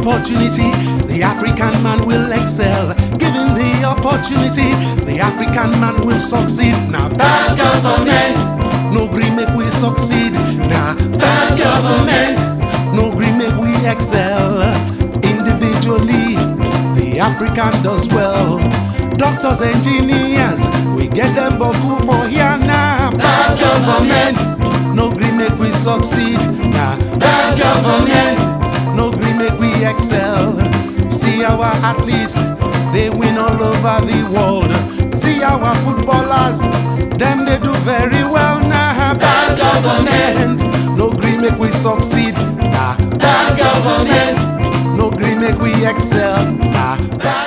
opportunity, the African man will excel. Given the opportunity, the African man will succeed. Now bad government, no gree make we succeed. Now bad government, no gree make we excel. Individually, the African does well. Doctors, engineers, we get them boku for here now. Bad government, no gree make we succeed. Now bad government, no gree make we excel. See our athletes, they win all over the world. See our footballers, them they do very well now. Bad government, no gree make we succeed. Nah, bad government, no gree make we excel. Nah, bad